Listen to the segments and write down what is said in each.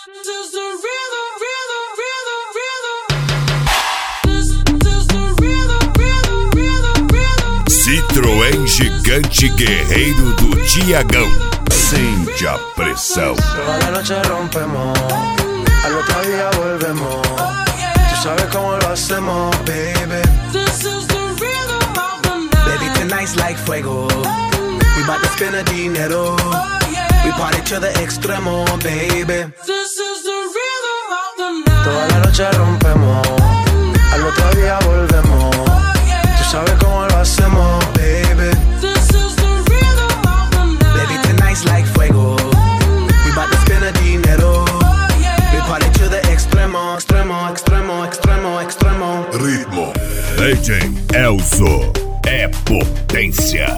is the rhythm, rhythm, rhythm, rhythm. This is the rhythm, rhythm, rhythm, rhythm. Citroën gigante guerreiro do Tiagão. Sente a pressão. Toda la noche rompemos, al otro día volvemos. Tú sabes cómo lo hacemos, baby. This is the rhythm of the night. Baby, tonight's like fuego. We bout to spend the dinero. We party to the extremo, baby. This is the rhythm of the night. Toda la noche rompemos, al otro día volvemos. Tú sabes cómo lo hacemos, baby. This is the rhythm of the night. Baby, tonight's like fuego. We bout to spend the dinero. We party to the extremo, extremo, extremo, extremo, extremo. Ritmo. DJ Elzo é potência.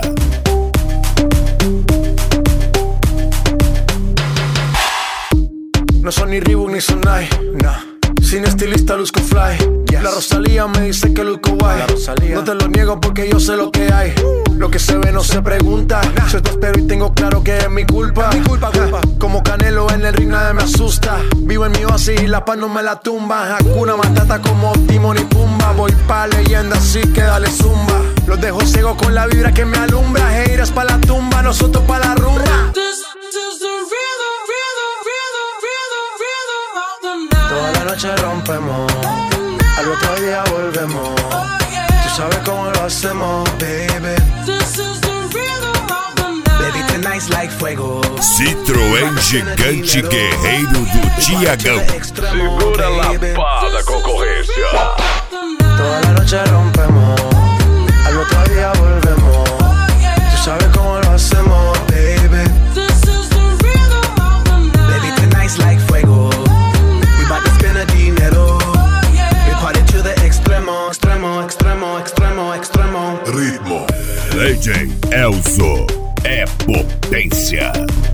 No son ni Reebok ni Sonai, nah. Sin estilista luzco fly, yes. La Rosalía me dice que luzco guay. No te lo niego porque yo sé lo que hay. Lo que se ve no se pregunta, nah. Soy tostero y tengo claro que es mi culpa. Culpa. Como Canelo en el ring nadie me asusta. Vivo en mi oasis y la paz no me la tumba. Hakuna Matata como Timon y Pumba. Voy pa' leyenda así que dale zumba. Los dejo ciego con la vibra que me alumbra. Haters pa' la tumba, nosotros pa' la rumba. This is the rhythm, rhythm, rhythm, rhythm, rhythm of the night. Toda la noche rompemos, al otro día volvemos. Tú sabes cómo lo hacemos, baby. This is the rhythm of the night. Baby, tonight's like fuego. Citroën gigante guerreiro do Tiagão. Segura a lapada, concorrência. Toda la noche rompemos, al otro día volvemos. Tú sabes cómo lo hacemos, baby. This is the rhythm of the night. Baby, tonight's like fuego. We bout to spend the dinero. We party to the extremo, extremo, extremo, extremo, extremo. Ritmo. DJ Elzo é potência.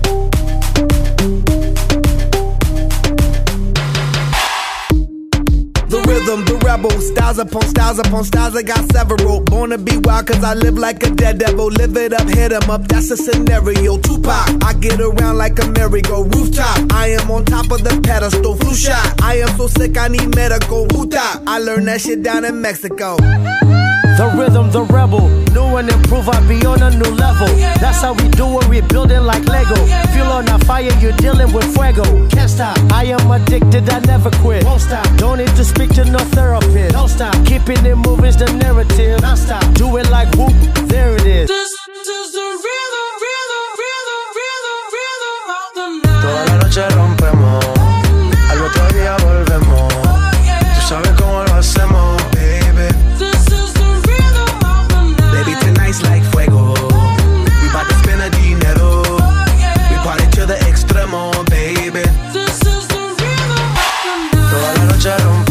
The rhythm, the rebel, styles upon styles upon styles, I got several. Born to be wild cause I live like a dead devil. Live it up, hit 'em up, that's a scenario. Tupac, I get around like a merry-go rooftop. I am on top of the pedestal, flu shot. I am so sick I need medical. Huta, I learned that shit down in Mexico. The rhythm, the rebel, new and improve, I be on a new level. That's how we do it, we building like Lego. Feel on a fire, you're dealing with fuego. Can't stop, I am addicted, I never quit. Won't stop, don't need to speak to no therapist. Don't stop, keeping it moving's the narrative. Don't stop, do it like whoop, there it is. This is the rhythm, rhythm, rhythm, rhythm, rhythm of the night. Toda la noche rompemos, al otro día volvemos. Tú sabes cómo lo hacemos, baby. This is the rhythm of the night. Baby, tonight's like fuego. We bout to spend the dinero. We party to the extremo, baby. This is the rhythm of the night. Toda la noche rompemos.